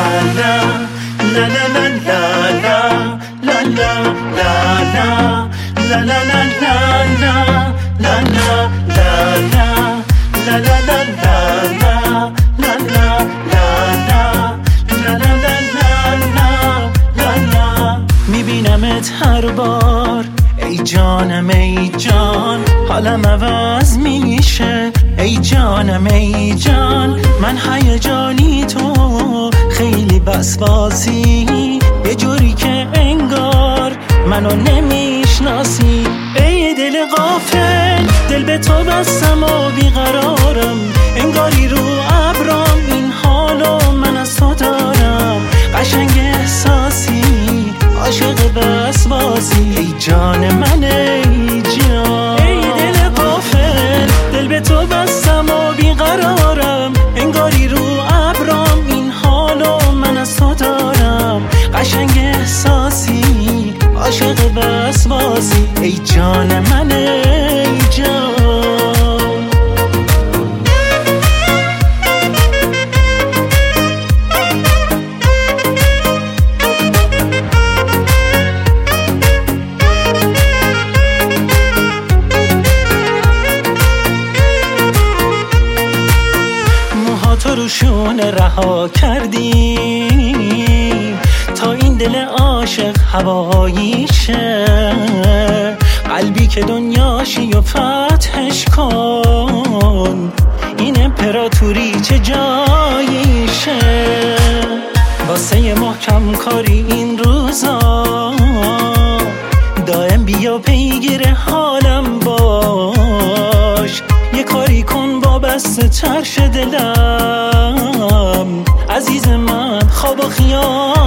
میبینمت هر بار ای جانم ای جان، حالم عوض میشه ای جانم ای جان. من هیجانی تو خیلی وسواسی، یه جوری که انگار منو نمیشناسی. ای دل غافل دل به تو بستم و بیقرارم، انگاری رو ابرام این حالو من از تو دارم. قشنگ احساسی عاشق وسواسی ای جان من ای جان. ای دل غافل دل به تو بستم و بیقرارم، انگاری رو ابرام این حالو من از تو دارم. قشنگ احساسی عاشق وسواسی ای جان من ای جان. تو روشون رها کردی تا این دل عاشق هوایی شه، قلبی که دنیاشی و فتحش کن، این امپراتوری چه جاییشه. واسه محکم کاری این روزا دائم بیا پیگیر حالم باش، یه کاری کن با بسته ترش دلم عزیز من، خواب و خیال